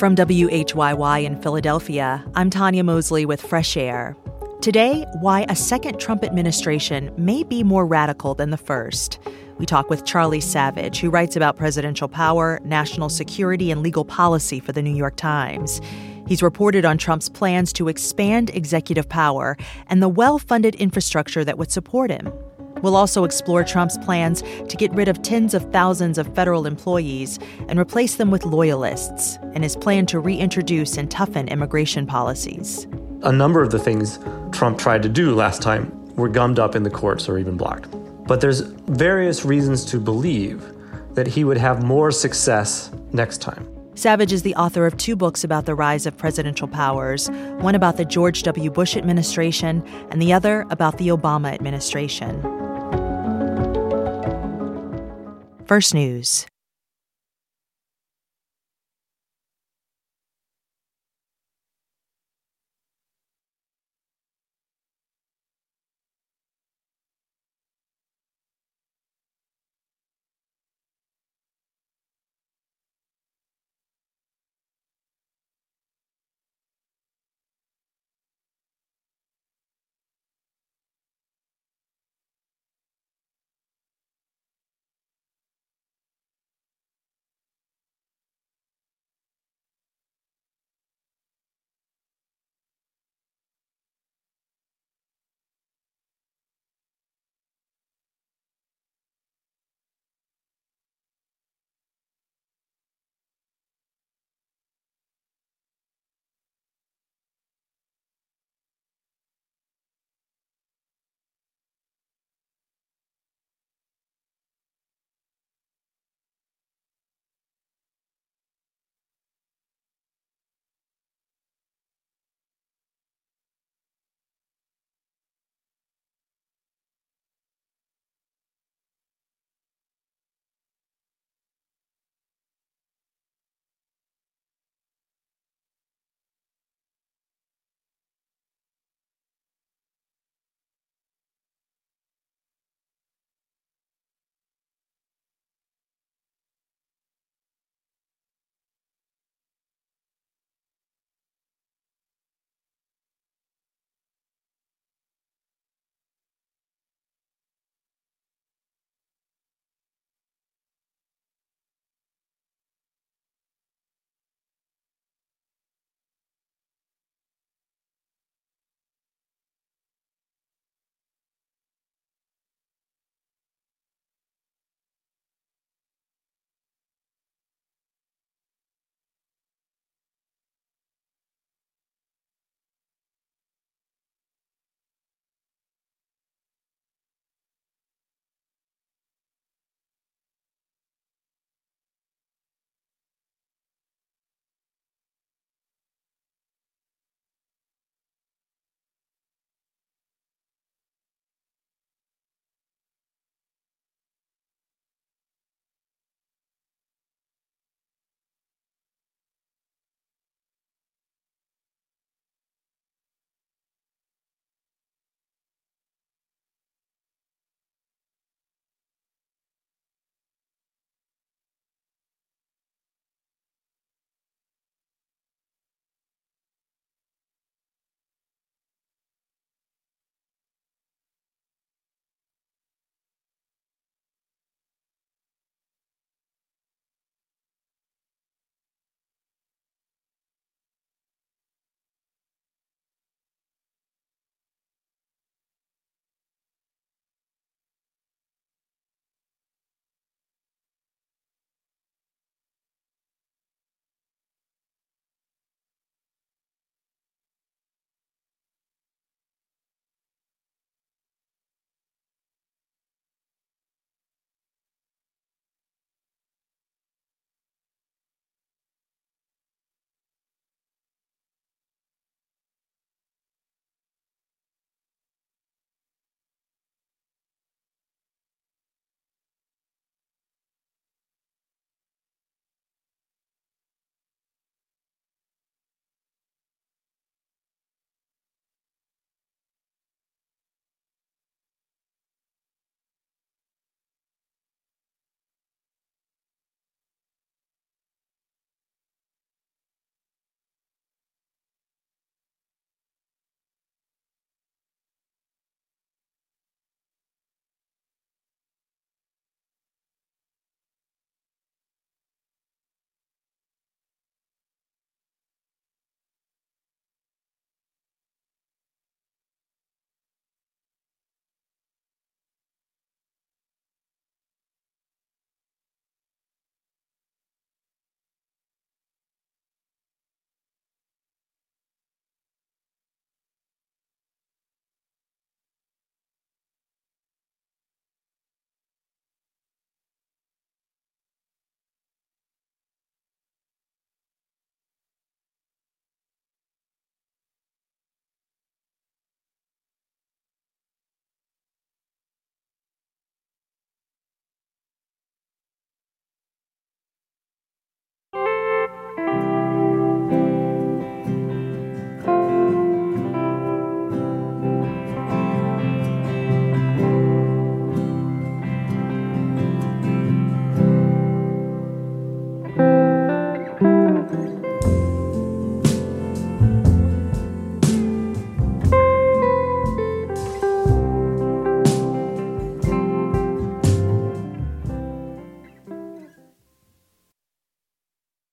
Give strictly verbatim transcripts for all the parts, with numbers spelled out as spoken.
From W H Y Y in Philadelphia, I'm Tanya Mosley with Fresh Air. Today, why a second Trump administration may be more radical than the first. We talk with Charlie Savage, who writes about presidential power, national security, and legal policy for the New York Times. He's reported on Trump's plans to expand executive power and the well-funded infrastructure that would support him. We'll also explore Trump's plans to get rid of tens of thousands of federal employees and replace them with loyalists, and his plan to reintroduce and toughen immigration policies. A number of the things Trump tried to do last time were gummed up in the courts or even blocked. But there's various reasons to believe that he would have more success next time. Savage is the author of two books about the rise of presidential powers, one about the George W. Bush administration and the other about the Obama administration. First News.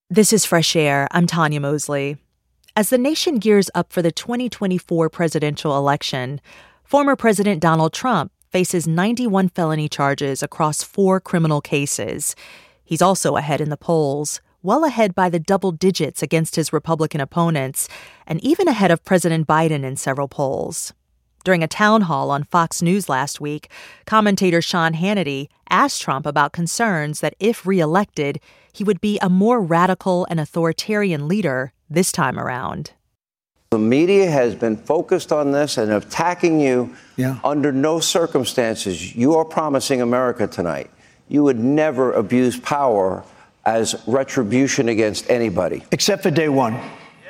This is Fresh Air. I'm Tanya Mosley. As the nation gears up for the twenty twenty-four presidential election, former President Donald Trump faces ninety-one felony charges across four criminal cases. He's also ahead in the polls, well ahead by the double digits against his Republican opponents, and even ahead of President Biden in several polls. During a town hall on Fox News last week, commentator Sean Hannity asked Trump about concerns that if reelected, he would be a more radical and authoritarian leader this time around. The media has been focused on this and attacking you. Yeah. Under no circumstances. You are promising America tonight you would never abuse power as retribution against anybody. Except for day one.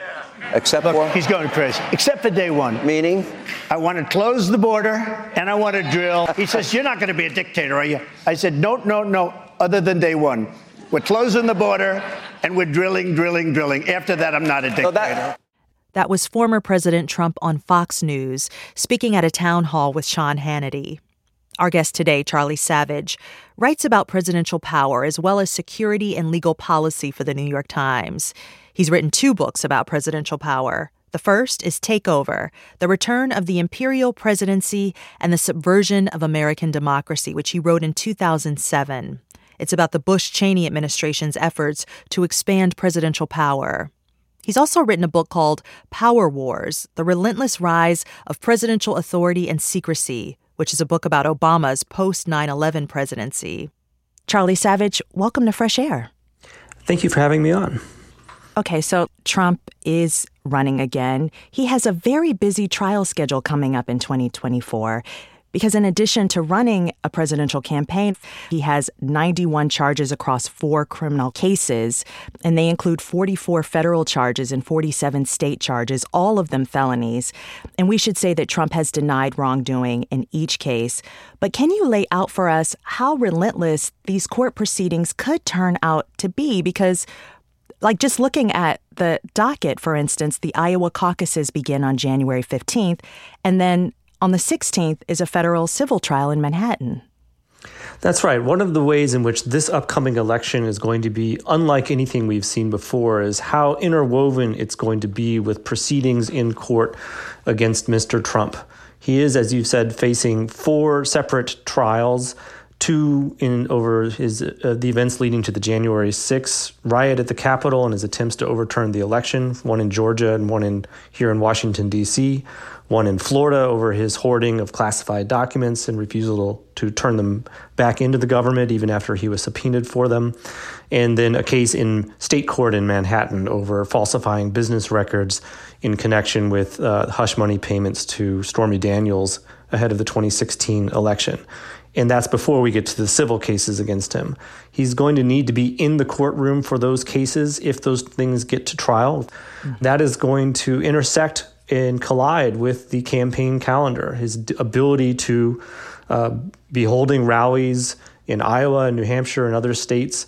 Except Look, what? He's going crazy. Except for day one. Meaning? I want to close the border and I want to drill. He says, you're not going to be a dictator, are you? I said, no, no, no, other than day one. We're closing the border and we're drilling, drilling, drilling. After that, I'm not a dictator. So that- That was former President Trump on Fox News, speaking at a town hall with Sean Hannity. Our guest today, Charlie Savage, writes about presidential power as well as security and legal policy for the New York Times. He's written two books about presidential power. The first is Takeover, The Return of the Imperial Presidency and the Subversion of American Democracy, which he wrote in two thousand seven. It's about the Bush-Cheney administration's efforts to expand presidential power. He's also written a book called Power Wars, The Relentless Rise of Presidential Authority and Secrecy, which is a book about Obama's post nine eleven presidency. Charlie Savage, welcome to Fresh Air. Thank you for having me on. Okay, so Trump is running again. He has a very busy trial schedule coming up in twenty twenty-four. Because in addition to running a presidential campaign, he has ninety-one charges across four criminal cases, and they include forty-four federal charges and forty-seven state charges, all of them felonies. And we should say that Trump has denied wrongdoing in each case. But can you lay out for us how relentless these court proceedings could turn out to be? Because, like, just looking at the docket, for instance, the Iowa caucuses begin on January fifteenth, and then on the sixteenth is a federal civil trial in Manhattan. That's right. One of the ways in which this upcoming election is going to be unlike anything we've seen before is how interwoven it's going to be with proceedings in court against Mister Trump. He is, as you said, facing four separate trials, two in over his uh, the events leading to the January sixth riot at the Capitol and his attempts to overturn the election, one in Georgia and one in here in Washington, D C, one in Florida over his hoarding of classified documents and refusal to turn them back into the government even after he was subpoenaed for them, and then a case in state court in Manhattan over falsifying business records in connection with uh, hush money payments to Stormy Daniels ahead of the twenty sixteen election. And that's before we get to the civil cases against him. He's going to need to be in the courtroom for those cases if those things get to trial. Mm-hmm. That is going to intersect and collide with the campaign calendar. His d- ability to uh, be holding rallies in Iowa and New Hampshire and other states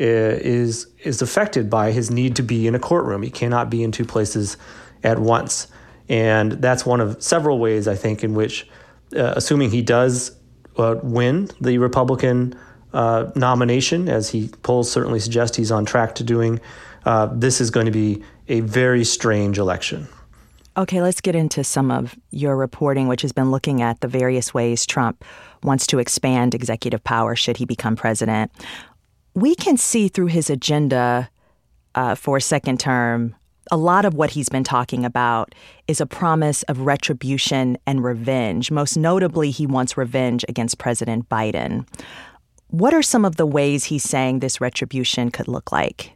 is is affected by his need to be in a courtroom. He cannot be in two places at once. And that's one of several ways, I think, in which, uh, assuming he does uh, win the Republican uh, nomination, as he polls certainly suggest he's on track to doing, uh, this is going to be a very strange election. Okay, let's get into some of your reporting, which has been looking at the various ways Trump wants to expand executive power should he become president. We can see through his agenda uh, for a second term, a lot of what he's been talking about is a promise of retribution and revenge. Most notably, he wants revenge against President Biden. What are some of the ways he's saying this retribution could look like?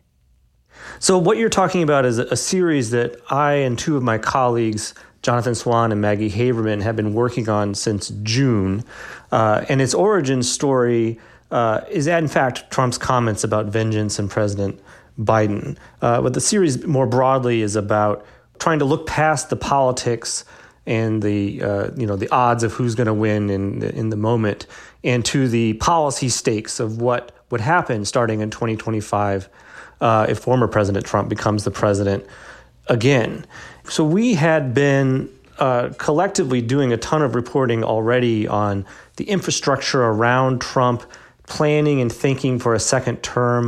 So what you're talking about is a series that I and two of my colleagues, Jonathan Swan and Maggie Haberman, have been working on since June. Uh, and its origin story uh, is, in fact, Trump's comments about vengeance and President Biden. Uh, but the series more broadly is about trying to look past the politics and the uh, you know the odds of who's going to win in in the moment, and to the policy stakes of what would happen starting in twenty twenty-five uh, if former President Trump becomes the president again. So we had been uh, collectively doing a ton of reporting already on the infrastructure around Trump, planning and thinking for a second term,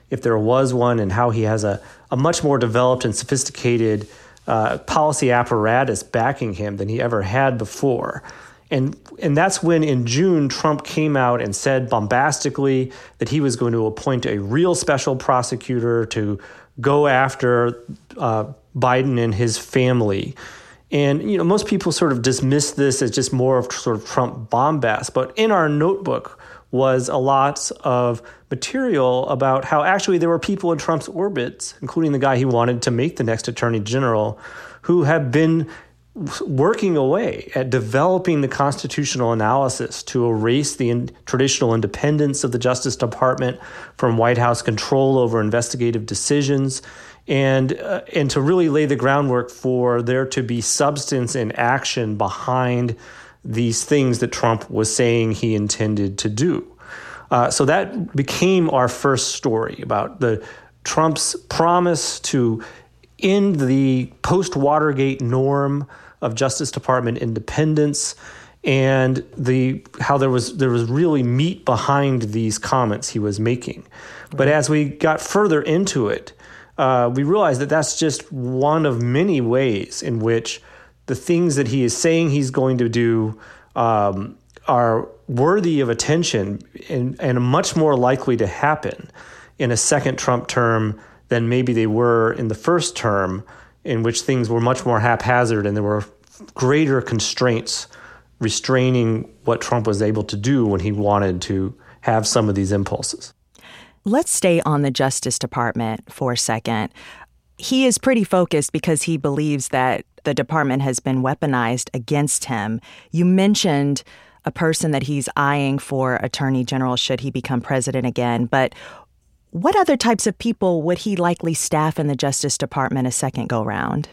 if there was one, and how he has a, a much more developed and sophisticated uh, policy apparatus backing him than he ever had before. And and that's when in June, Trump came out and said bombastically that he was going to appoint a real special prosecutor to go after uh, Biden and his family. And, you know, most people sort of dismiss this as just more of sort of Trump bombast. But in our notebook was a lot of material about how actually there were people in Trump's orbit, including the guy he wanted to make the next attorney general, who have been working away at developing the constitutional analysis to erase the in- traditional independence of the Justice Department from White House control over investigative decisions, and uh, and to really lay the groundwork for there to be substance and action behind these things that Trump was saying he intended to do. Uh, so that became our first story about the Trump's promise to end the post-Watergate norm of Justice Department independence, and the how there was there was really meat behind these comments he was making. Right. But as we got further into it, uh, we realized that that's just one of many ways in which the things that he is saying he's going to do um, are worthy of attention and, and much more likely to happen in a second Trump term than maybe they were in the first term, in which things were much more haphazard and there were greater constraints restraining what Trump was able to do when he wanted to have some of these impulses. Let's stay on the Justice Department for a second. He is pretty focused because he believes that the department has been weaponized against him. You mentioned a person that he's eyeing for attorney general should he become president again, but what other types of people would he likely staff in the Justice Department a second go-round?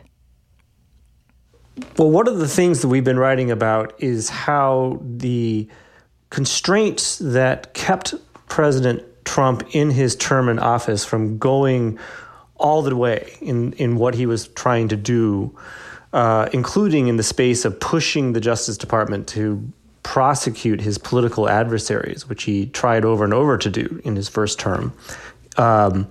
Well, one of the things that we've been writing about is how the constraints that kept President Trump in his term in office from going all the way in, in what he was trying to do, uh, including in the space of pushing the Justice Department to prosecute his political adversaries, which he tried over and over to do in his first term, um,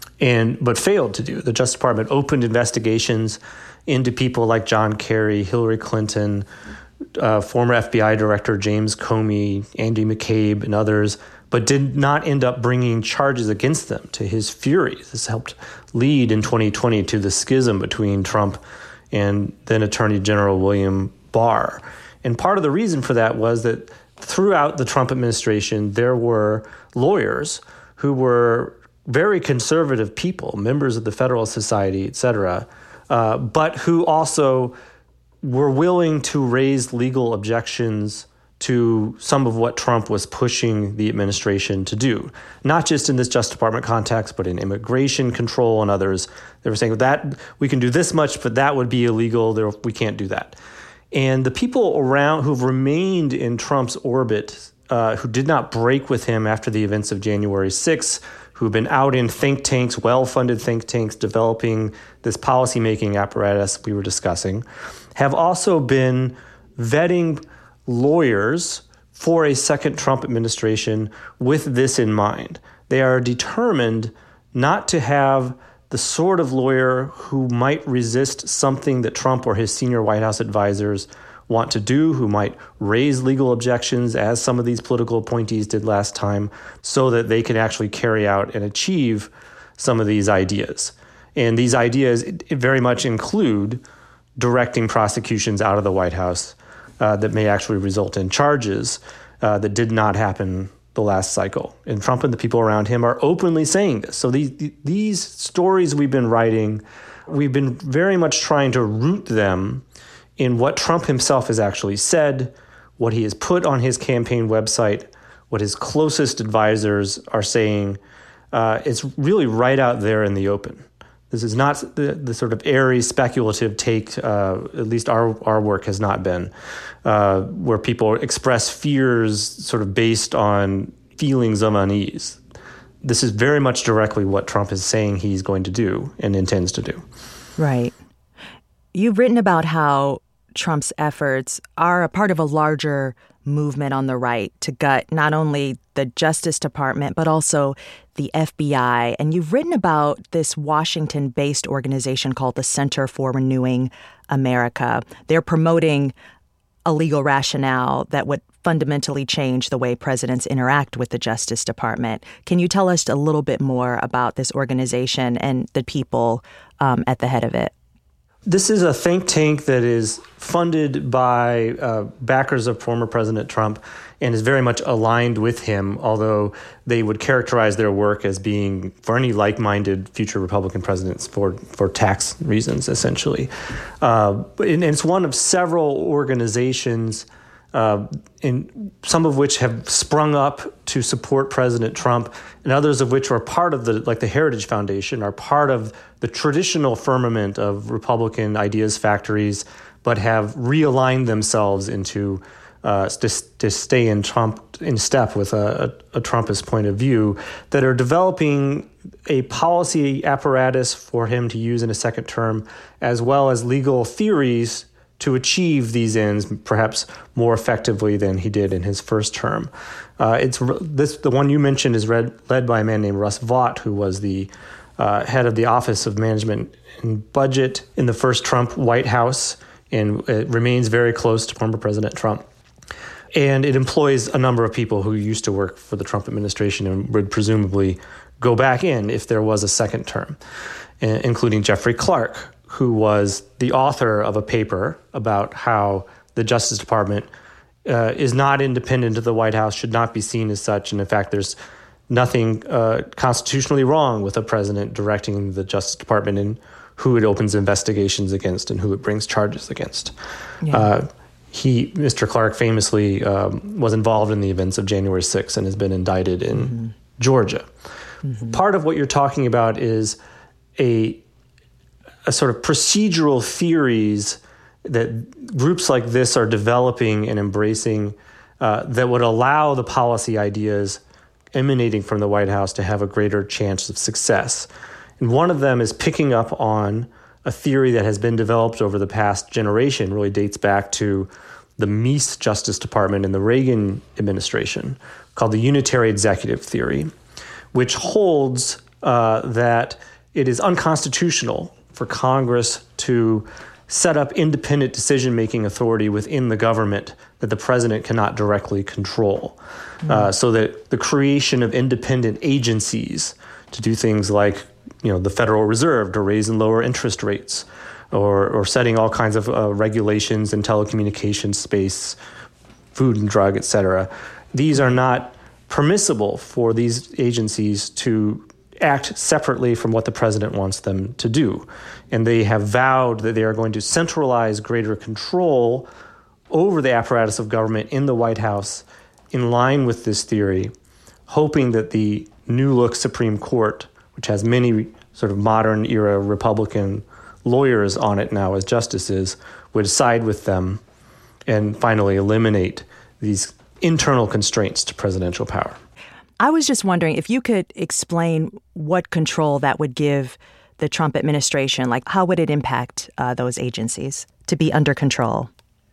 and but failed to do. The Justice Department opened investigations into people like John Kerry, Hillary Clinton, uh, former F B I Director James Comey, Andy McCabe, and others, but did not end up bringing charges against them, to his fury. This helped lead in twenty twenty to the schism between Trump and then Attorney General William Barr. And part of the reason for that was that throughout the Trump administration, there were lawyers who were very conservative people, members of the Federalist Society, et cetera, uh, but who also were willing to raise legal objections to some of what Trump was pushing the administration to do, not just in this Justice Department context, but in immigration control and others. They were saying that we can do this much, but that would be illegal. There, we can't do that. And the people around who've remained in Trump's orbit, uh, who did not break with him after the events of January sixth, who've been out in think tanks, well-funded think tanks, developing this policymaking apparatus we were discussing, have also been vetting lawyers for a second Trump administration with this in mind. They are determined not to have the sort of lawyer who might resist something that Trump or his senior White House advisors want to do, who might raise legal objections, as some of these political appointees did last time, so that they can actually carry out and achieve some of these ideas. And these ideas it, it very much include directing prosecutions out of the White House uh, that may actually result in charges uh, that did not happen the last cycle. And Trump and the people around him are openly saying this. So these these stories we've been writing, we've been very much trying to root them in what Trump himself has actually said, what he has put on his campaign website, what his closest advisors are saying. Uh, it's really right out there in the open. This is not the, the sort of airy, speculative take, uh, at least our, our work has not been, uh, where people express fears sort of based on feelings of unease. This is very much directly what Trump is saying he's going to do and intends to do. Right. You've written about how Trump's efforts are a part of a larger movement on the right to gut not only the Justice Department, but also the F B I. And you've written about this Washington-based organization called the Center for Renewing America. They're promoting a legal rationale that would fundamentally change the way presidents interact with the Justice Department. Can you tell us a little bit more about this organization and the people um, at the head of it? This is a think tank that is funded by uh, backers of former President Trump and is very much aligned with him, although they would characterize their work as being for any like-minded future Republican presidents for, for tax reasons, essentially. Uh, and it's one of several organizations, uh, in some of which have sprung up to support President Trump, and others of which are part of the, like the Heritage Foundation, are part of the traditional firmament of Republican ideas factories, but have realigned themselves into uh, to, to stay in Trump in step with a, a, a Trumpist point of view, that are developing a policy apparatus for him to use in a second term, as well as legal theories to achieve these ends perhaps more effectively than he did in his first term. Uh, it's this the one you mentioned is read, led by a man named Russ Vought, who was the uh, head of the Office of Management and Budget in the first Trump White House, and it remains very close to former President Trump. And it employs a number of people who used to work for the Trump administration and would presumably go back in if there was a second term, including Jeffrey Clark, who was the author of a paper about how the Justice Department uh, is not independent of the White House, should not be seen as such. And in fact, there's nothing uh, constitutionally wrong with a president directing the Justice Department in who it opens investigations against and who it brings charges against. Yeah. Uh, he, Mister Clark, famously um, was involved in the events of January sixth and has been indicted in mm-hmm. Georgia. Mm-hmm. Part of what you're talking about is a a sort of procedural theories that groups like this are developing and embracing uh, that would allow the policy ideas emanating from the White House to have a greater chance of success. And one of them is picking up on a theory that has been developed over the past generation, really dates back to the Meese Justice Department in the Reagan administration, called the unitary executive theory, which holds uh, that it is unconstitutional for Congress to set up independent decision-making authority within the government that the president cannot directly control. Mm-hmm. Uh, so that the creation of independent agencies to do things like, you know, the Federal Reserve to raise and lower interest rates, or or setting all kinds of uh, regulations in telecommunications space, food and drug, et cetera. These are not permissible for these agencies to act separately from what the president wants them to do. And they have vowed that they are going to centralize greater control over the apparatus of government in the White House in line with this theory, hoping that the new look Supreme Court, which has many sort of modern era Republican lawyers on it now as justices, would side with them and finally eliminate these internal constraints to presidential power. I was just wondering if you could explain what control that would give the Trump administration. Like, how would it impact uh, those agencies to be under control?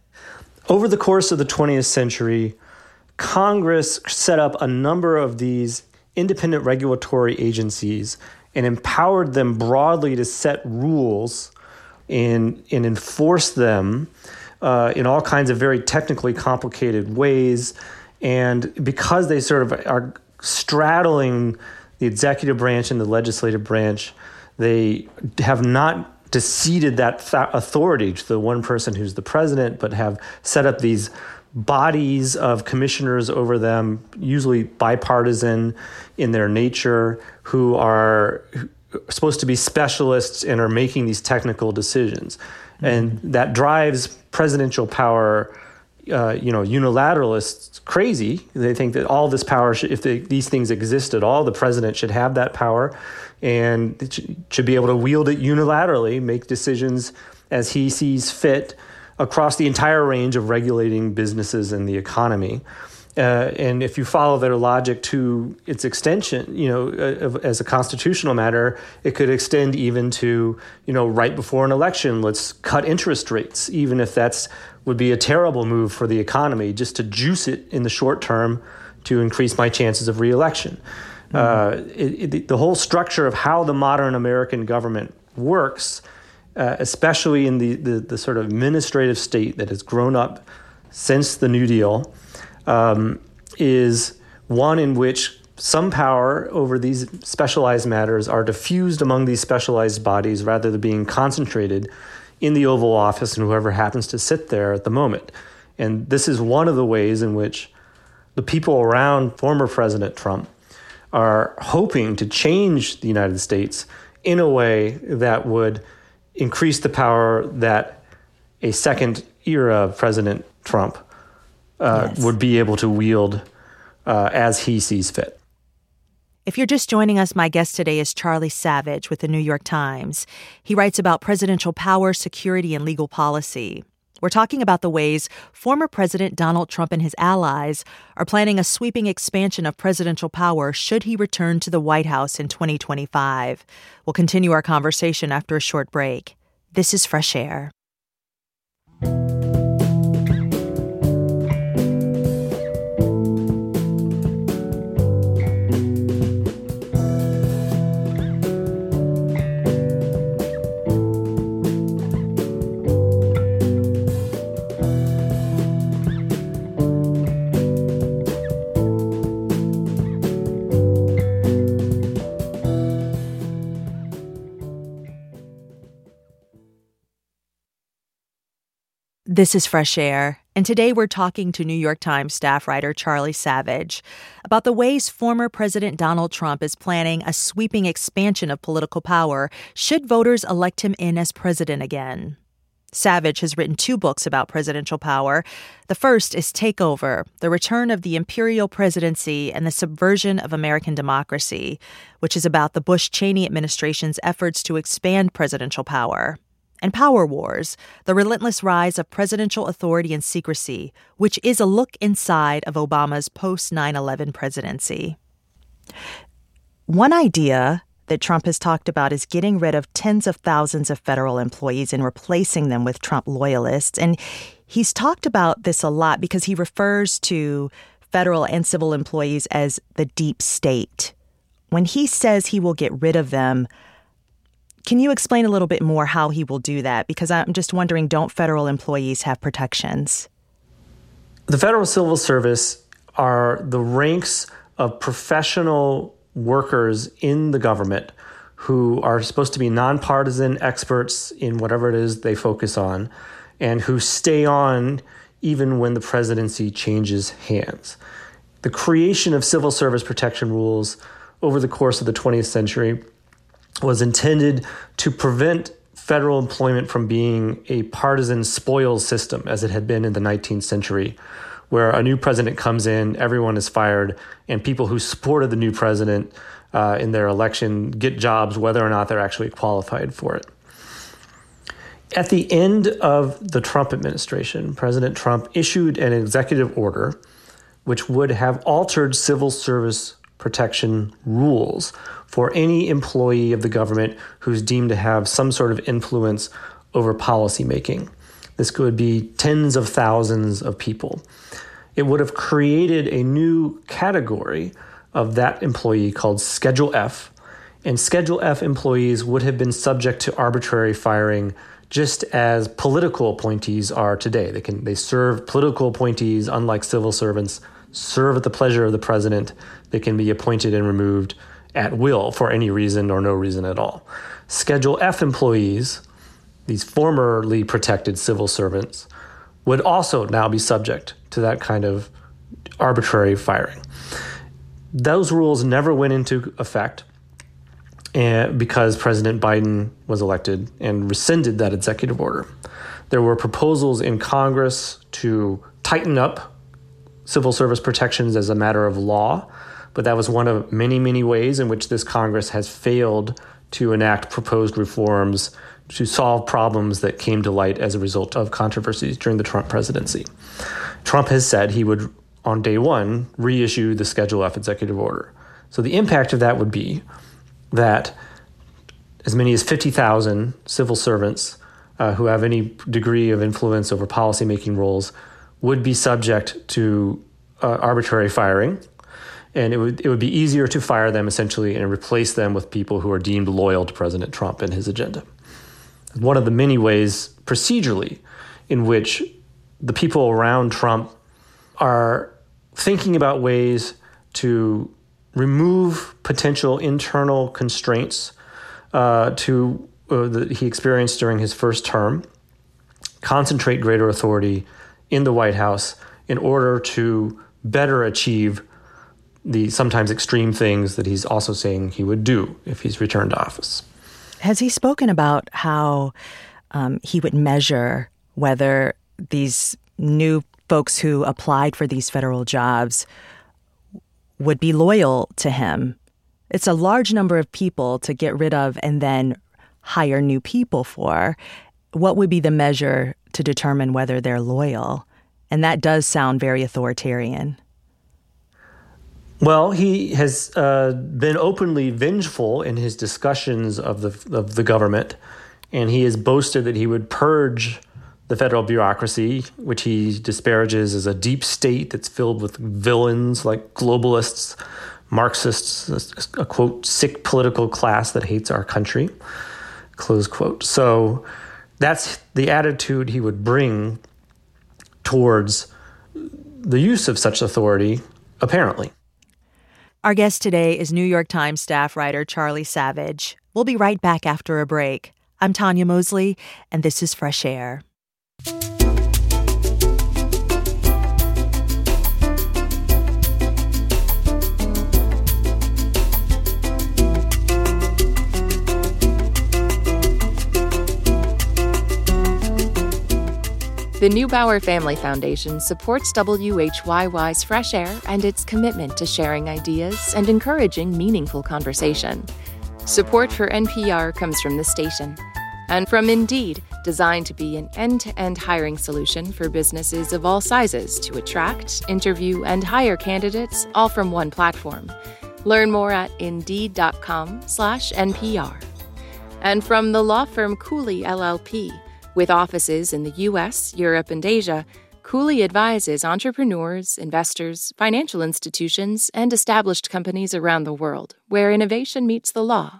Over the course of the twentieth century, Congress set up a number of these independent regulatory agencies and empowered them broadly to set rules and, and enforce them uh, in all kinds of very technically complicated ways. And because they sort of are straddling the executive branch and the legislative branch, they have not ceded that th- authority to the one person who's the president, but have set up these bodies of commissioners over them, usually bipartisan in their nature, who are supposed to be specialists and are making these technical decisions. Mm-hmm. And that drives presidential power, uh, you know, unilateralists crazy. They think that all this power, should, if they, these things exist at all, the president should have that power and it should, should be able to wield it unilaterally, make decisions as he sees fit across the entire range of regulating businesses and the economy. Uh, and if you follow their logic to its extension, you know, uh, as a constitutional matter, it could extend even to, you know, right before an election, let's cut interest rates, even if that's would be a terrible move for the economy just to juice it in the short term to increase my chances of reelection. Mm-hmm. Uh, it, it, the whole structure of how the modern American government works, uh, especially in the, the, the sort of administrative state that has grown up since the New Deal, um, is one in which some power over these specialized matters are diffused among these specialized bodies rather than being concentrated in the Oval Office and whoever happens to sit there at the moment. And this is one of the ways in which the people around former President Trump are hoping to change the United States in a way that would increase the power that a second era President Trump uh, yes. would be able to wield uh, as he sees fit. If you're just joining us, my guest today is Charlie Savage with the New York Times. He writes about presidential power, security, and legal policy. We're talking about the ways former President Donald Trump and his allies are planning a sweeping expansion of presidential power should he return to the White House in twenty twenty-five. We'll continue our conversation after a short break. This is Fresh Air. This is Fresh Air, and today we're talking to New York Times staff writer Charlie Savage about the ways former President Donald Trump is planning a sweeping expansion of political power should voters elect him in as president again. Savage has written two books about presidential power. The first is Takeover, The Return of the Imperial Presidency and the Subversion of American Democracy, which is about the Bush-Cheney administration's efforts to expand presidential power. And Power Wars, The Relentless Rise of Presidential Authority and Secrecy, which is a look inside of Obama's post nine eleven presidency. One idea that Trump has talked about is getting rid of tens of thousands of federal employees and replacing them with Trump loyalists. And he's talked about this a lot because he refers to federal and civil employees as the deep state. When he says he will get rid of them, can you explain a little bit more how he will do that? Because I'm just wondering, don't federal employees have protections? The Federal Civil Service are the ranks of professional workers in the government who are supposed to be nonpartisan experts in whatever it is they focus on and who stay on even when the presidency changes hands. The creation of civil service protection rules over the course of the twentieth century was intended to prevent federal employment from being a partisan spoils system, as it had been in the nineteenth century, where a new president comes in, everyone is fired, and people who supported the new president uh, in their election get jobs whether or not they're actually qualified for it. At the end of the Trump administration, President Trump issued an executive order which would have altered civil service protection rules for any employee of the government who's deemed to have some sort of influence over policymaking. This could be tens of thousands of people. It would have created a new category of that employee called Schedule F, and Schedule F employees would have been subject to arbitrary firing just as political appointees are today. They can they serve political appointees, unlike civil servants, serve at the pleasure of the president. They can be appointed and removed at will for any reason or no reason at all. Schedule F employees, these formerly protected civil servants, would also now be subject to that kind of arbitrary firing. Those rules never went into effect and because President Biden was elected and rescinded that executive order. There were proposals in Congress to tighten up civil service protections as a matter of law, but that was one of many, many ways in which this Congress has failed to enact proposed reforms to solve problems that came to light as a result of controversies during the Trump presidency. Trump has said he would, on day one, reissue the Schedule F executive order. So the impact of that would be that as many as fifty thousand civil servants uh, who have any degree of influence over policymaking roles would be subject to uh, arbitrary firing. And it would it would be easier to fire them essentially and replace them with people who are deemed loyal to President Trump and his agenda. One of the many ways procedurally in which the people around Trump are thinking about ways to remove potential internal constraints uh, to uh, that he experienced during his first term, concentrate greater authority in the White House in order to better achieve the sometimes extreme things that he's also saying he would do if he's returned to office. Has he spoken about how um, he would measure whether these new folks who applied for these federal jobs would be loyal to him? It's a large number of people to get rid of and then hire new people for. What would be the measure to determine whether they're loyal? And that does sound very authoritarian. Well, he has uh, been openly vengeful in his discussions of the of the government, and he has boasted that he would purge the federal bureaucracy, which he disparages as a deep state that's filled with villains like globalists, Marxists, a, a quote, sick political class that hates our country, close quote. So that's the attitude he would bring towards the use of such authority, apparently. Our guest today is New York Times staff writer Charlie Savage. We'll be right back after a break. I'm Tanya Mosley, and this is Fresh Air. The Neubauer Family Foundation supports W H Y Y's Fresh Air and its commitment to sharing ideas and encouraging meaningful conversation. Support for N P R comes from the station and from Indeed, designed to be an end-to-end hiring solution for businesses of all sizes to attract, interview, and hire candidates all from one platform. Learn more at Indeed.com slash NPR. And from the law firm Cooley L L P, with offices in the U S, Europe, and Asia, Cooley advises entrepreneurs, investors, financial institutions, and established companies around the world where innovation meets the law.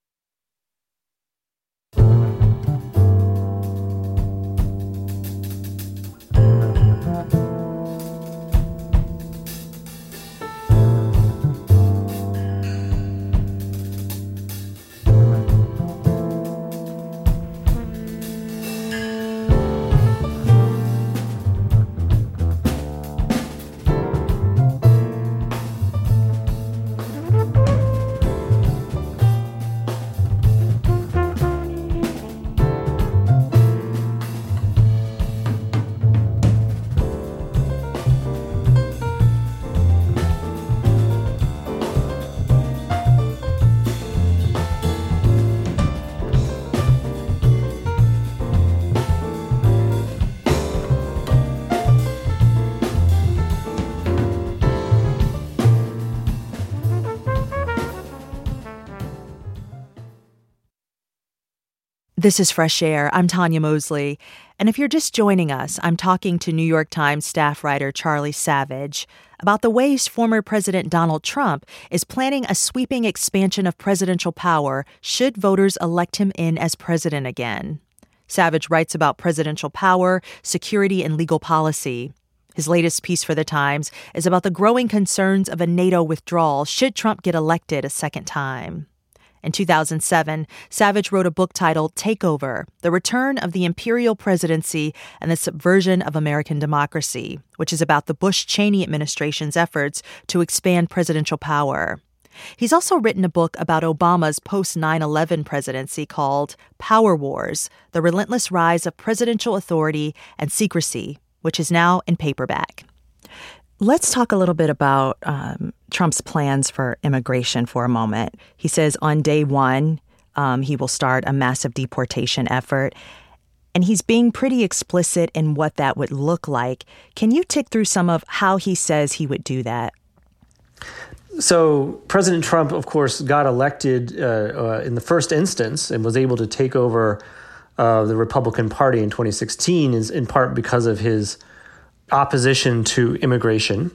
This is Fresh Air. I'm Tanya Mosley. And if you're just joining us, I'm talking to New York Times staff writer Charlie Savage about the ways former President Donald Trump is planning a sweeping expansion of presidential power should voters elect him in as president again. Savage writes about presidential power, security, and legal policy. His latest piece for The Times is about the growing concerns of a NATO withdrawal should Trump get elected a second time. In two thousand seven, Savage wrote a book titled Takeover, The Return of the Imperial Presidency and the Subversion of American Democracy, which is about the Bush-Cheney administration's efforts to expand presidential power. He's also written a book about Obama's post nine eleven presidency called Power Wars, The Relentless Rise of Presidential Authority and Secrecy, which is now in paperback. Let's talk a little bit about um, Trump's plans for immigration for a moment. He says on day one, um, he will start a massive deportation effort. And he's being pretty explicit in what that would look like. Can you tick through some of how he says he would do that? So President Trump, of course, got elected uh, uh, in the first instance and was able to take over of the Republican Party in twenty sixteen is in part because of his opposition to immigration.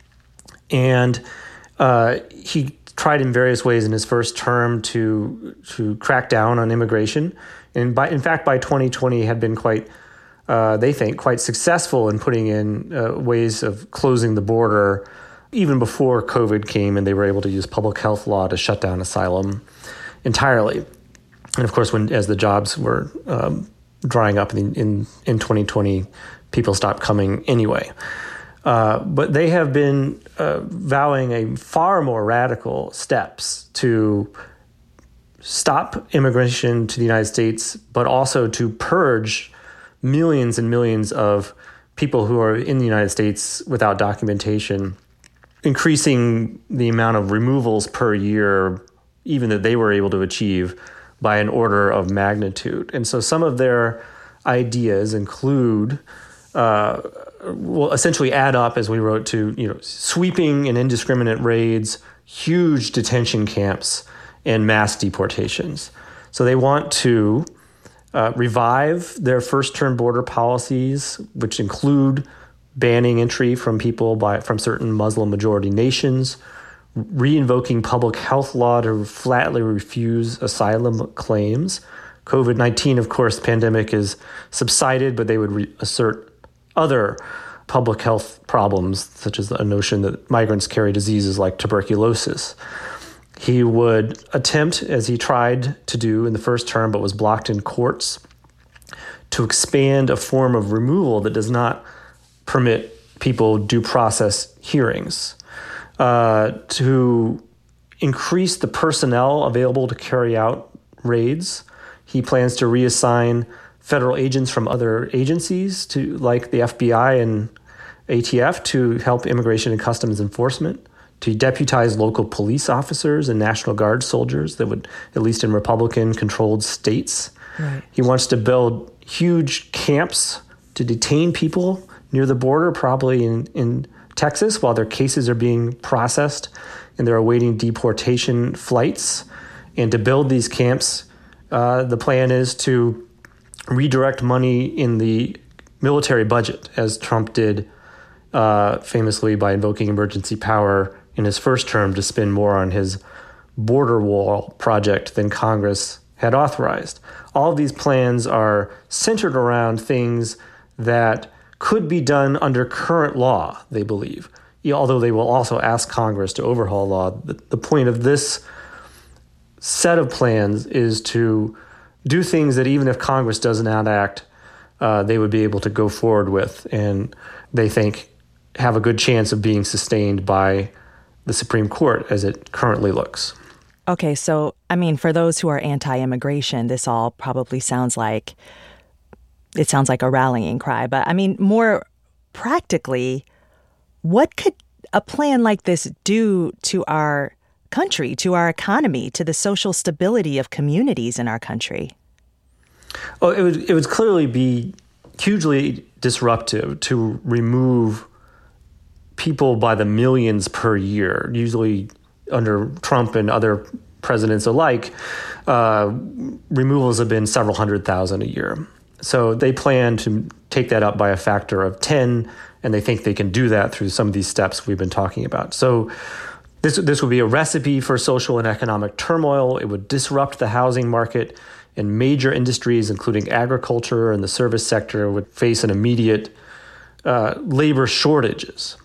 And uh, he tried in various ways in his first term to to crack down on immigration. And by, in fact, by twenty twenty had been quite, uh, they think, quite successful in putting in uh, ways of closing the border even before COVID came, and they were able to use public health law to shut down asylum entirely. And of course, when as the jobs were um, drying up in, in, in twenty twenty, people stopped coming anyway. Uh, but they have been uh, vowing a far more radical steps to stop immigration to the United States, but also to purge millions and millions of people who are in the United States without documentation, increasing the amount of removals per year, even that they were able to achieve, by an order of magnitude. And so some of their ideas include, uh, will essentially add up, as we wrote, to you know sweeping and indiscriminate raids, huge detention camps, and mass deportations. So they want to uh, revive their first-term border policies, which include banning entry from people by from certain Muslim-majority nations, re-invoking public health law to flatly refuse asylum claims. COVID nineteen, of course, the pandemic is subsided, but they would re- assert other public health problems, such as a notion that migrants carry diseases like tuberculosis. He would attempt, as he tried to do in the first term but was blocked in courts, to expand a form of removal that does not permit people due process hearings, uh, to increase the personnel available to carry out raids. He plans to reassign federal agents from other agencies, to like the F B I and A T F, to help immigration and customs enforcement, to deputize local police officers and National Guard soldiers that would, at least in Republican-controlled states. Right. He wants to build huge camps to detain people near the border, probably in, in Texas, while their cases are being processed and they're awaiting deportation flights. And to build these camps, uh, the plan is to redirect money in the military budget, as Trump did uh, famously by invoking emergency power in his first term to spend more on his border wall project than Congress had authorized. All of these plans are centered around things that could be done under current law, they believe, although they will also ask Congress to overhaul law. The, the point of this set of plans is to do things that even if Congress does not act, uh, they would be able to go forward with, and they think have a good chance of being sustained by the Supreme Court as it currently looks. Okay, so, I mean, for those who are anti-immigration, this all probably sounds like, it sounds like a rallying cry. But, I mean, more practically, what could a plan like this do to our country, to our economy, to the social stability of communities in our country? Oh, it would, it would clearly be hugely disruptive to remove people by the millions per year. Usually under Trump and other presidents alike, uh, removals have been several hundred thousand a year. So they plan to take that up by a factor of ten, and they think they can do that through some of these steps we've been talking about. So this this would be a recipe for social and economic turmoil. It would disrupt the housing market, and major industries, including agriculture and the service sector, would face an immediate uh, labor shortages.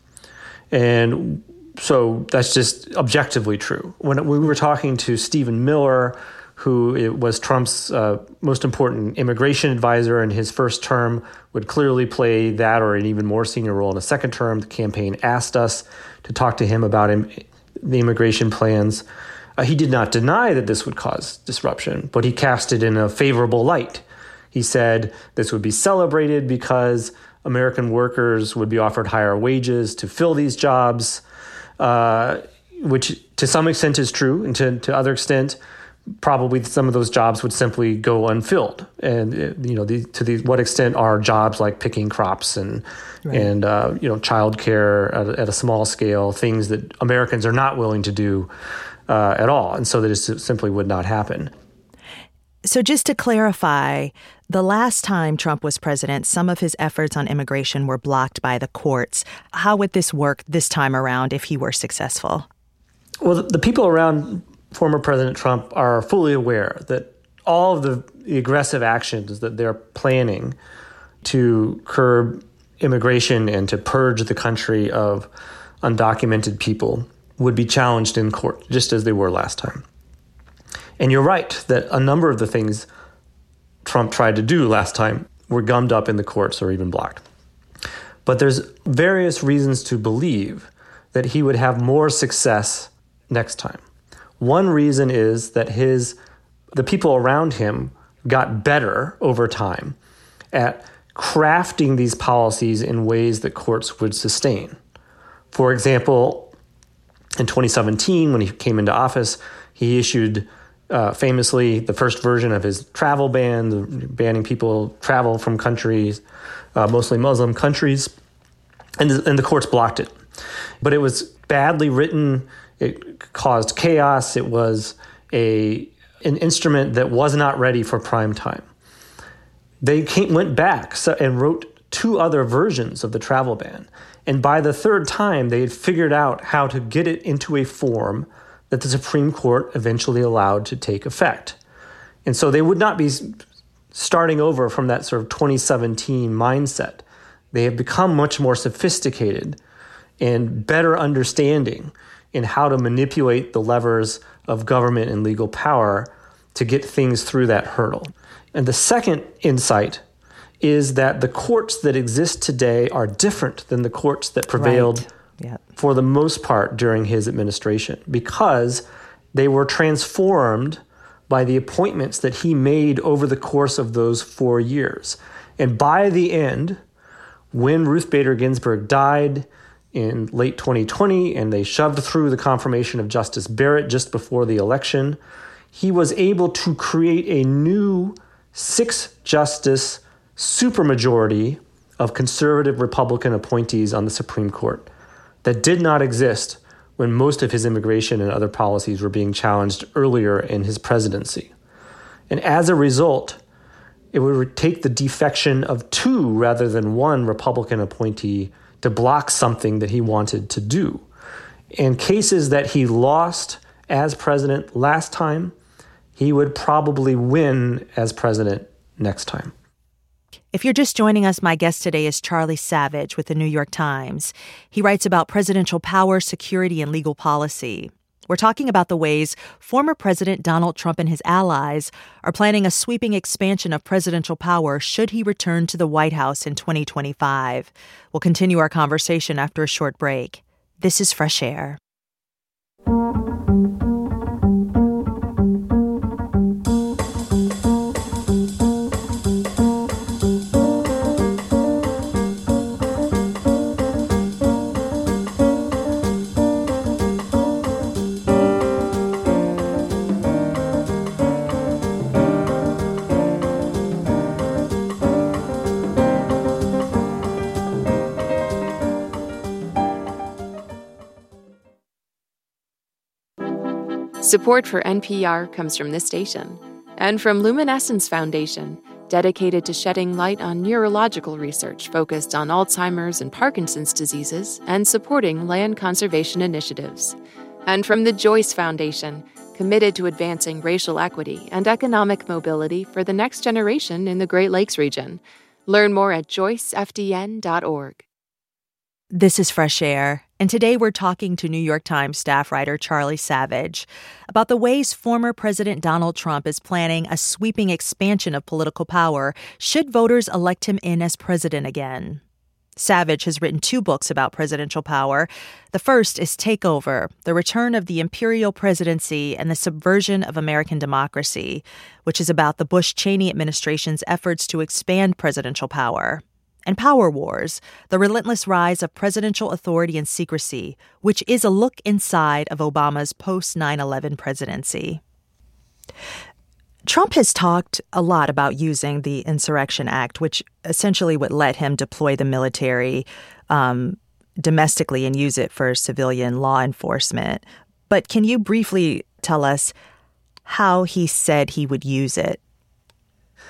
And so that's just objectively true. When we were talking to Stephen Miller, who was Trump's uh, most important immigration advisor in his first term, would clearly play that or an even more senior role in a second term. The campaign asked us to talk to him about im- the immigration plans. Uh, he did not deny that this would cause disruption, but he cast it in a favorable light. He said this would be celebrated because American workers would be offered higher wages to fill these jobs, uh, which to some extent is true, and to, to other extent, probably some of those jobs would simply go unfilled. And you know, the, to the what extent are jobs like picking crops and right. and uh, you know, childcare at, at a small scale, things that Americans are not willing to do uh, at all, and so that it simply would not happen. So just to clarify, The last time Trump was president, some of his efforts on immigration were blocked by the courts. How would this work this time around if he were successful? Well, the people around former President Trump are fully aware that all of the, the aggressive actions that they're planning to curb immigration and to purge the country of undocumented people would be challenged in court, just as they were last time. And you're right that a number of the things Trump tried to do last time were gummed up in the courts or even blocked. But there's various reasons to believe that he would have more success next time. One reason is that his the people around him got better over time at crafting these policies in ways that courts would sustain. For example, in twenty seventeen, when he came into office, he issued Uh, famously, the first version of his travel ban, the, banning people travel from countries, uh, mostly Muslim countries, and the, and the courts blocked it. But it was badly written. It caused chaos. It was a an instrument that was not ready for prime time. They came, went back so, and wrote two other versions of the travel ban. And by the third time, they had figured out how to get it into a form that the Supreme Court eventually allowed to take effect. And so they would not be starting over from that sort of twenty seventeen mindset. They have become much more sophisticated and better understanding in how to manipulate the levers of government and legal power to get things through that hurdle. And the second insight is that the courts that exist today are different than the courts that prevailed Right. Yep. for the most part during his administration, because they were transformed by the appointments that he made over the course of those four years. And by the end, when Ruth Bader Ginsburg died in late twenty twenty and they shoved through the confirmation of Justice Barrett just before the election, he was able to create a new six-justice supermajority of conservative Republican appointees on the Supreme Court that did not exist when most of his immigration and other policies were being challenged earlier in his presidency. And as a result, it would take the defection of two rather than one Republican appointee to block something that he wanted to do. In cases that he lost as president last time, he would probably win as president next time. If you're just joining us, my guest today is Charlie Savage with the New York Times. He writes about presidential power, security, and legal policy. We're talking about the ways former President Donald Trump and his allies are planning a sweeping expansion of presidential power should he return to the White House in twenty twenty-five. We'll continue our conversation after a short break. This is Fresh Air. Support for N P R comes from this station and from Luminescence Foundation, dedicated to shedding light on neurological research focused on Alzheimer's and Parkinson's diseases and supporting land conservation initiatives. And from the Joyce Foundation, committed to advancing racial equity and economic mobility for the next generation in the Great Lakes region. Learn more at joyce f d n dot org. This is Fresh Air, and today we're talking to New York Times staff writer Charlie Savage about the ways former President Donald Trump is planning a sweeping expansion of political power should voters elect him in as president again. Savage has written two books about presidential power. The first is Takeover, The Return of the Imperial Presidency and the Subversion of American Democracy, which is about the Bush-Cheney administration's efforts to expand presidential power. And Power Wars, The Relentless Rise of Presidential Authority and Secrecy, which is a look inside of Obama's post nine eleven presidency. Trump has talked a lot about using the Insurrection Act, which essentially would let him deploy the military um, domestically and use it for civilian law enforcement. But can you briefly tell us how he said he would use it?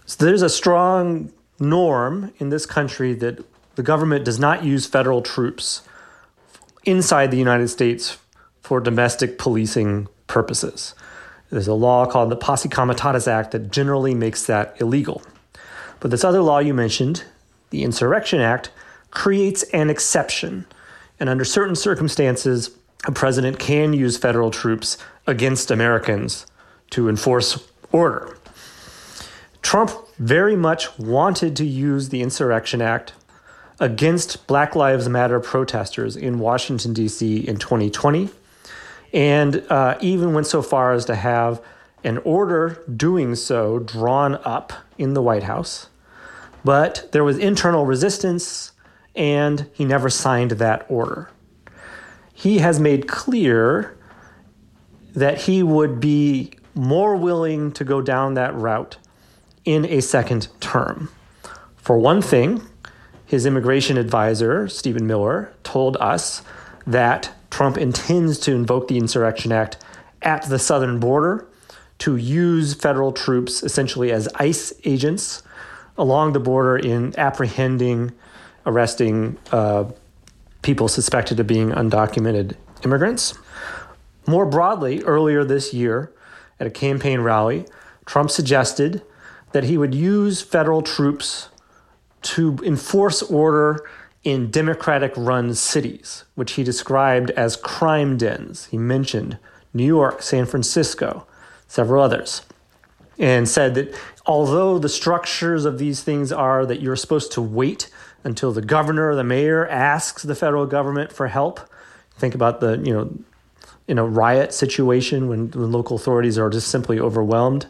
So there's a strong norm in this country that the government does not use federal troops inside the United States for domestic policing purposes. There's a law called the Posse Comitatus Act that generally makes that illegal. But this other law you mentioned, the Insurrection Act, creates an exception. And under certain circumstances, a president can use federal troops against Americans to enforce order. Trump very much wanted to use the Insurrection Act against Black Lives Matter protesters in Washington, D C in twenty twenty, and uh, even went so far as to have an order doing so drawn up in the White House. But there was internal resistance, and he never signed that order. He has made clear that he would be more willing to go down that route in a second term. For one thing, his immigration advisor, Stephen Miller, told us that Trump intends to invoke the Insurrection Act at the southern border to use federal troops essentially as ICE agents along the border in apprehending, arresting uh, people suspected of being undocumented immigrants. More broadly, earlier this year at a campaign rally, Trump suggested that he would use federal troops to enforce order in Democratic-run cities, which he described as crime dens. He mentioned New York, San Francisco, several others, and said that although the structures of these things are that you're supposed to wait until the governor or the mayor asks the federal government for help, think about the, you know, in a riot situation when, when local authorities are just simply overwhelmed.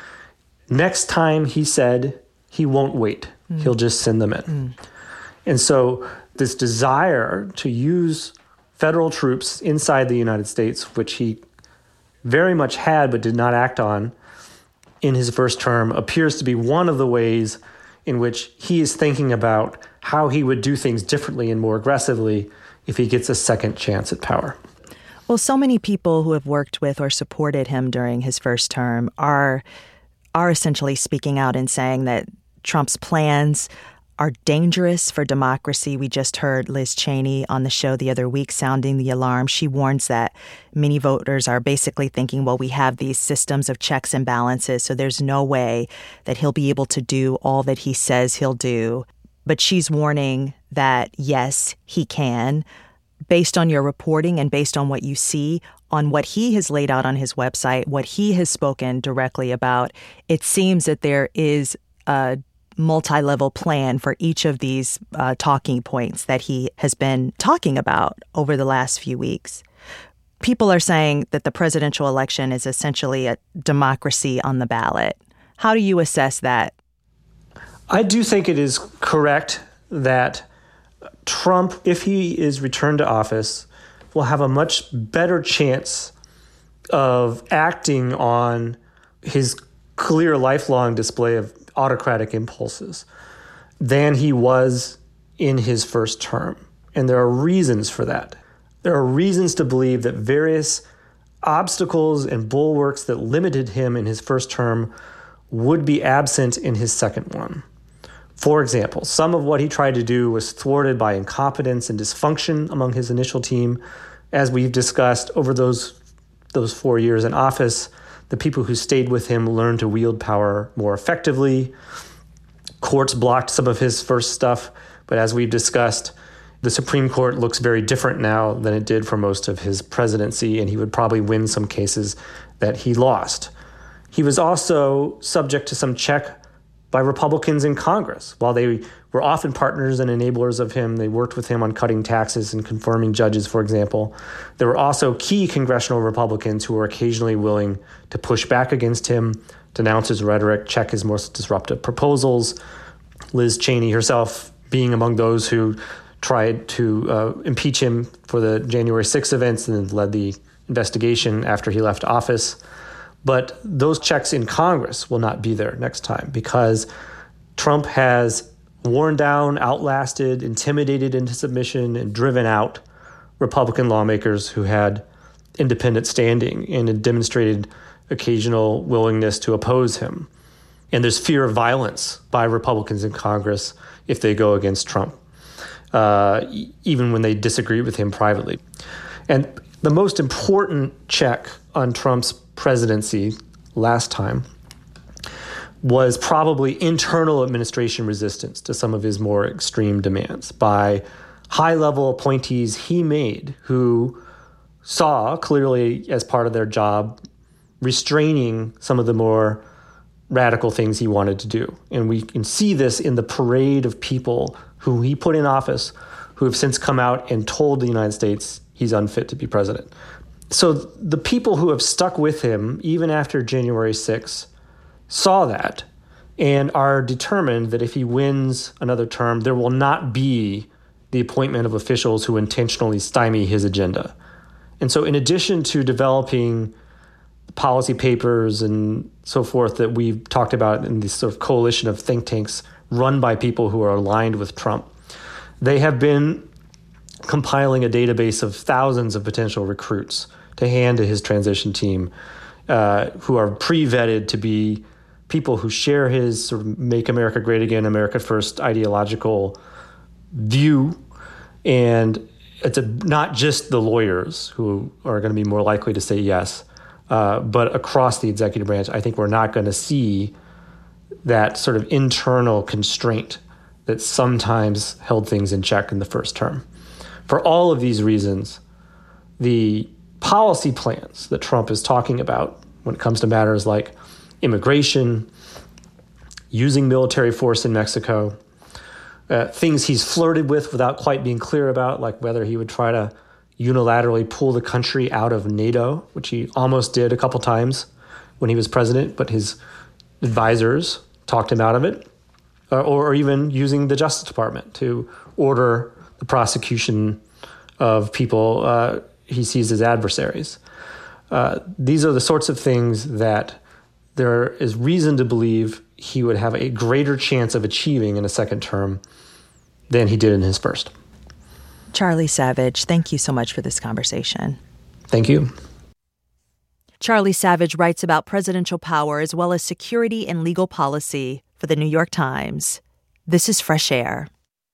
Next time, he said, he won't wait. Mm. He'll just send them in. Mm. And so this desire to use federal troops inside the United States, which he very much had but did not act on in his first term, appears to be one of the ways in which he is thinking about how he would do things differently and more aggressively if he gets a second chance at power. Well, so many people who have worked with or supported him during his first term are are essentially speaking out and saying that Trump's plans are dangerous for democracy. We just heard Liz Cheney on the show the other week sounding the alarm. She warns that many voters are basically thinking, well, we have these systems of checks and balances, so there's no way that he'll be able to do all that he says he'll do. But she's warning that, yes, he can. Based on your reporting and based on what you see, on what he has laid out on his website, what he has spoken directly about, it seems that there is a multi-level plan for each of these uh, talking points that he has been talking about over the last few weeks. People are saying that the presidential election is essentially a democracy on the ballot. How do you assess that? I do think it is correct that Trump, if he is returned to office, will have a much better chance of acting on his clear lifelong display of autocratic impulses than he was in his first term. And there are reasons for that. There are reasons to believe that various obstacles and bulwarks that limited him in his first term would be absent in his second one. For example, some of what he tried to do was thwarted by incompetence and dysfunction among his initial team. As we've discussed, over those those four years in office, the people who stayed with him learned to wield power more effectively. Courts blocked some of his first stuff, but as we've discussed, the Supreme Court looks very different now than it did for most of his presidency, and he would probably win some cases that he lost. He was also subject to some check by Republicans in Congress. While they were often partners and enablers of him, they worked with him on cutting taxes and confirming judges, for example. There were also key congressional Republicans who were occasionally willing to push back against him, denounce his rhetoric, check his more disruptive proposals. Liz Cheney herself being among those who tried to uh, impeach him for the January sixth events and then led the investigation after he left office. But those checks in Congress will not be there next time because Trump has worn down, outlasted, intimidated into submission, and driven out Republican lawmakers who had independent standing and had demonstrated occasional willingness to oppose him. And there's fear of violence by Republicans in Congress if they go against Trump, uh, even when they disagree with him privately. And the most important check on Trump's presidency last time was probably internal administration resistance to some of his more extreme demands by high-level appointees he made who saw clearly as part of their job restraining some of the more radical things he wanted to do. And we can see this in the parade of people who he put in office who have since come out and told the United States he's unfit to be president. So the people who have stuck with him, even after January sixth, saw that and are determined that if he wins another term, there will not be the appointment of officials who intentionally stymie his agenda. And so in addition to developing policy papers and so forth that we've talked about in this sort of coalition of think tanks run by people who are aligned with Trump, they have been compiling a database of thousands of potential recruits to hand to his transition team uh, who are pre-vetted to be people who share his sort of Make America Great Again, America First ideological view. And it's a, not just the lawyers who are going to be more likely to say yes, uh, but across the executive branch, I think we're not going to see that sort of internal constraint that sometimes held things in check in the first term. For all of these reasons, the policy plans that Trump is talking about when it comes to matters like immigration, using military force in Mexico, uh, things he's flirted with without quite being clear about, like whether he would try to unilaterally pull the country out of NATO, which he almost did a couple times when he was president, but his advisors talked him out of it, uh, or even using the Justice Department to order the prosecution of people uh, he sees as adversaries. Uh, these are the sorts of things that there is reason to believe he would have a greater chance of achieving in a second term than he did in his first. Charlie Savage, thank you so much for this conversation. Thank you. Charlie Savage writes about presidential power as well as security and legal policy for the New York Times. This is Fresh Air.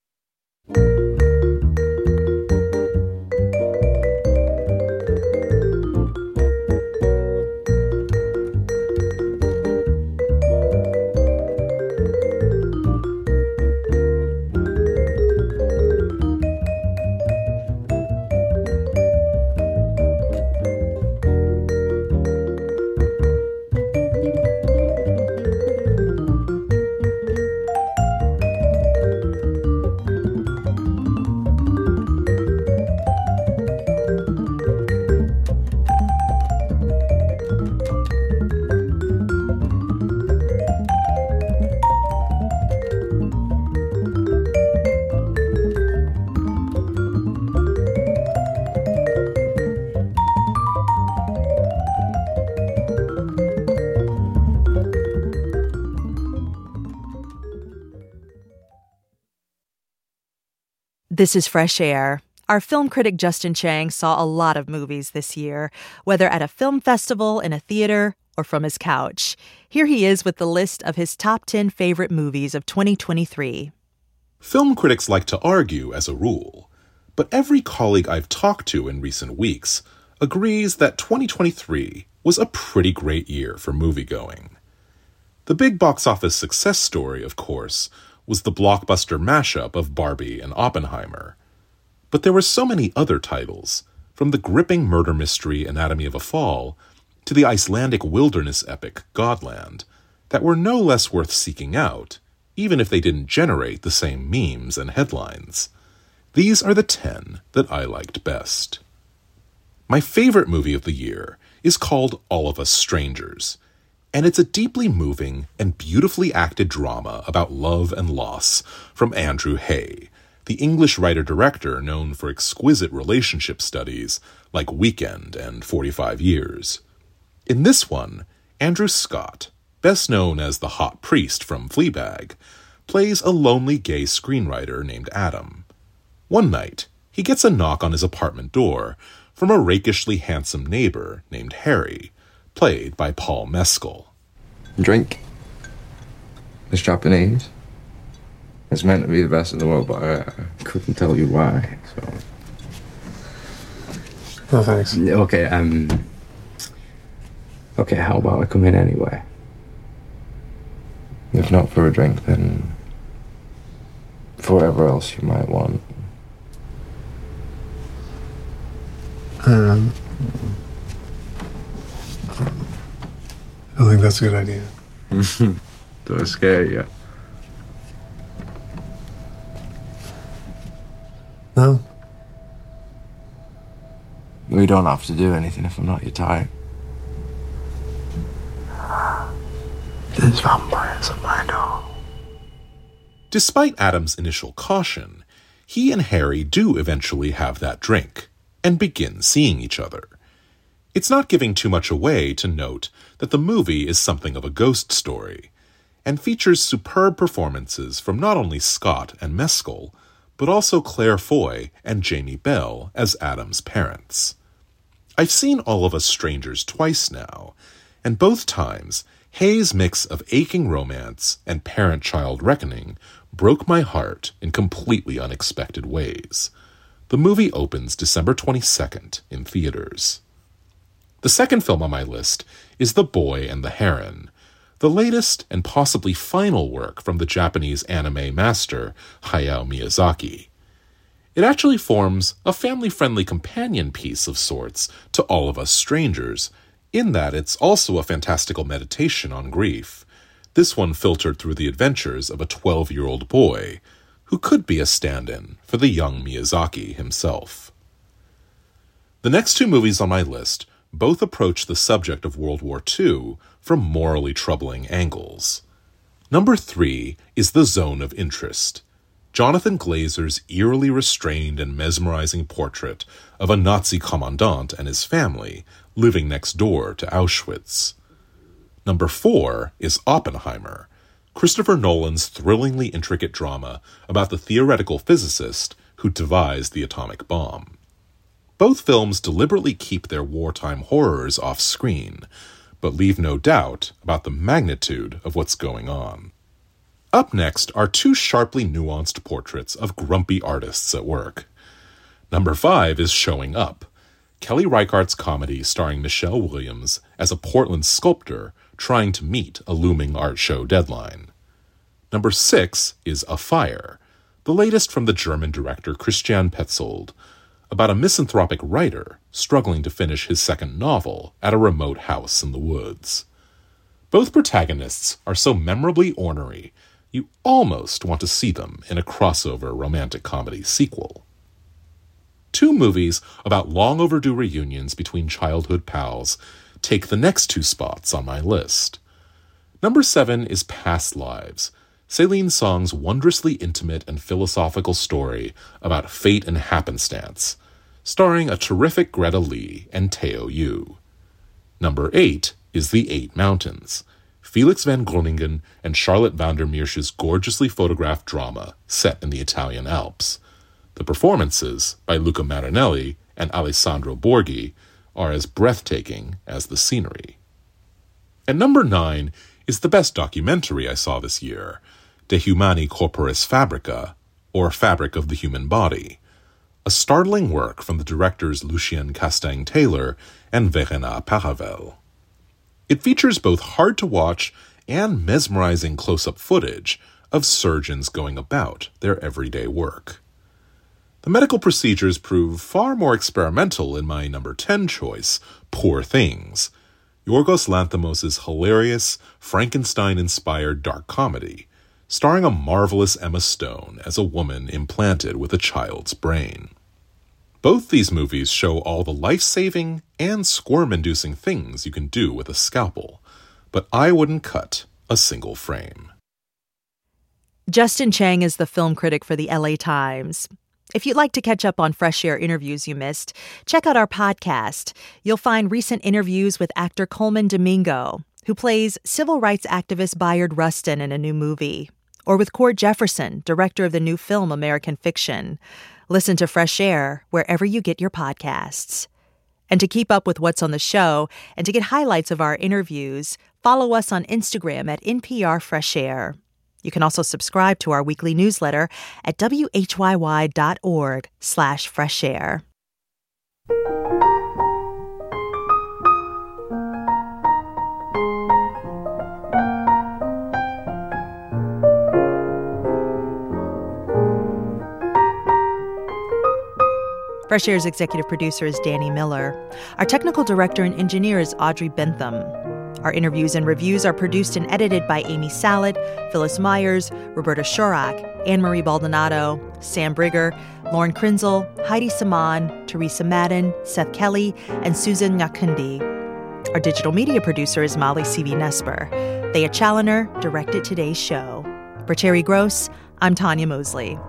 This is Fresh Air. Our film critic Justin Chang saw a lot of movies this year, whether at a film festival, in a theater, or from his couch. Here he is with the list of his top ten favorite movies of twenty twenty-three. Film critics like to argue as a rule, but every colleague I've talked to in recent weeks agrees that twenty twenty-three was a pretty great year for moviegoing. The big box office success story, of course, was the blockbuster mashup of Barbie and Oppenheimer. But there were so many other titles, from the gripping murder mystery Anatomy of a Fall to the Icelandic wilderness epic Godland, that were no less worth seeking out, even if they didn't generate the same memes and headlines. These are the ten that I liked best. My favorite movie of the year is called All of Us Strangers, and it's a deeply moving and beautifully acted drama about love and loss from Andrew Hay, the English writer-director known for exquisite relationship studies like Weekend and forty-five years. In this one, Andrew Scott, best known as the hot priest from Fleabag, plays a lonely gay screenwriter named Adam. One night, he gets a knock on his apartment door from a rakishly handsome neighbor named Harry, played by Paul Mescal. Drink? It's Japanese. It's meant to be the best in the world, but I, I couldn't tell you why, so... No, thanks. Okay, um... Okay, how about I come in anyway? If not for a drink, then... for whatever else you might want. Um... I think that's a good idea. Do I scare you? No. We don't have to do anything if I'm not your type. There's vampires at my door. Despite Adam's initial caution, he and Harry do eventually have that drink and begin seeing each other. It's not giving too much away to note that the movie is something of a ghost story and features superb performances from not only Scott and Mescal, but also Claire Foy and Jamie Bell as Adam's parents. I've seen All of Us Strangers twice now, and both times, Hayes' mix of aching romance and parent-child reckoning broke my heart in completely unexpected ways. The movie opens December twenty-second in theaters. The second film on my list is The Boy and the Heron, the latest and possibly final work from the Japanese anime master Hayao Miyazaki. It actually forms a family-friendly companion piece of sorts to All of Us Strangers, in that it's also a fantastical meditation on grief, this one filtered through the adventures of a twelve-year-old boy, who could be a stand-in for the young Miyazaki himself. The next two movies on my list both approach the subject of World War Two from morally troubling angles. Number three is The Zone of Interest, Jonathan Glazer's eerily restrained and mesmerizing portrait of a Nazi commandant and his family living next door to Auschwitz. Number four is Oppenheimer, Christopher Nolan's thrillingly intricate drama about the theoretical physicist who devised the atomic bomb. Both films deliberately keep their wartime horrors off screen, but leave no doubt about the magnitude of what's going on. Up next are two sharply nuanced portraits of grumpy artists at work. Number five is Showing Up, Kelly Reichardt's comedy starring Michelle Williams as a Portland sculptor trying to meet a looming art show deadline. Number six is A Fire, the latest from the German director Christian Petzold, about a misanthropic writer struggling to finish his second novel at a remote house in the woods. Both protagonists are so memorably ornery, you almost want to see them in a crossover romantic comedy sequel. Two movies about long overdue reunions between childhood pals take the next two spots on my list. Number seven is Past Lives, Celine Song's wondrously intimate and philosophical story about fate and happenstance, starring a terrific Greta Lee and Teo Yu. Number eight is The Eight Mountains, Felix van Groningen and Charlotte van der Meersch's gorgeously photographed drama set in the Italian Alps. The performances by Luca Marinelli and Alessandro Borghi are as breathtaking as the scenery. And number nine is the best documentary I saw this year, De Humani Corporis Fabrica, or Fabric of the Human Body, a startling work from the directors Lucien Castaing-Taylor and Verena Paravel. It features both hard-to-watch and mesmerizing close-up footage of surgeons going about their everyday work. The medical procedures prove far more experimental in my number ten choice, Poor Things, Yorgos Lanthimos' hilarious, Frankenstein-inspired dark comedy, starring a marvelous Emma Stone as a woman implanted with a child's brain. Both these movies show all the life-saving and squirm-inducing things you can do with a scalpel, but I wouldn't cut a single frame. Justin Chang is the film critic for the L A Times. If you'd like to catch up on Fresh Air interviews you missed, check out our podcast. You'll find recent interviews with actor Coleman Domingo, who plays civil rights activist Bayard Rustin in a new movie, or with Cord Jefferson, director of the new film American Fiction. Listen to Fresh Air wherever you get your podcasts. And to keep up with what's on the show and to get highlights of our interviews, follow us on Instagram at N P R Fresh Air. You can also subscribe to our weekly newsletter at whyy.org slash fresh air. Fresh Air's executive producer is Danny Miller. Our technical director and engineer is Audrey Bentham. Our interviews and reviews are produced and edited by Amy Salad, Phyllis Myers, Roberta Shorak, Anne-Marie Baldonado, Sam Brigger, Lauren Krinzel, Heidi Saman, Teresa Madden, Seth Kelly, and Susan Nyakundi. Our digital media producer is Molly C V Nesper. Thea Challoner directed today's show. For Terry Gross, I'm Tanya Mosley.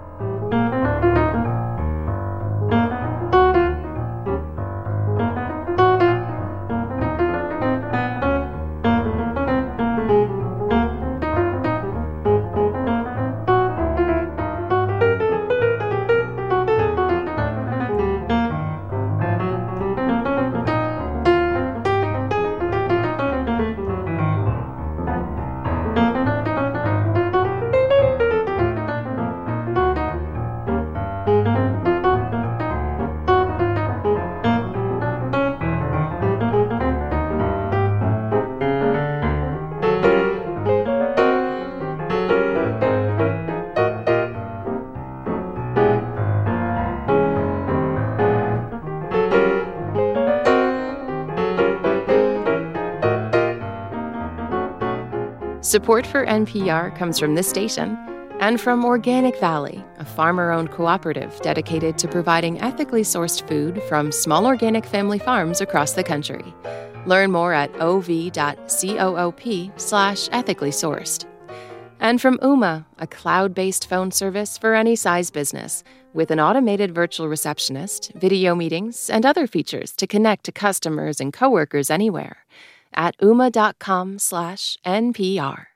Support for N P R comes from this station and from Organic Valley, a farmer-owned cooperative dedicated to providing ethically sourced food from small organic family farms across the country. Learn more at ov.coop slash ethically sourced. And from Ooma, a cloud-based phone service for any size business, with an automated virtual receptionist, video meetings, and other features to connect to customers and coworkers anywhere. At ooma.com slash NPR.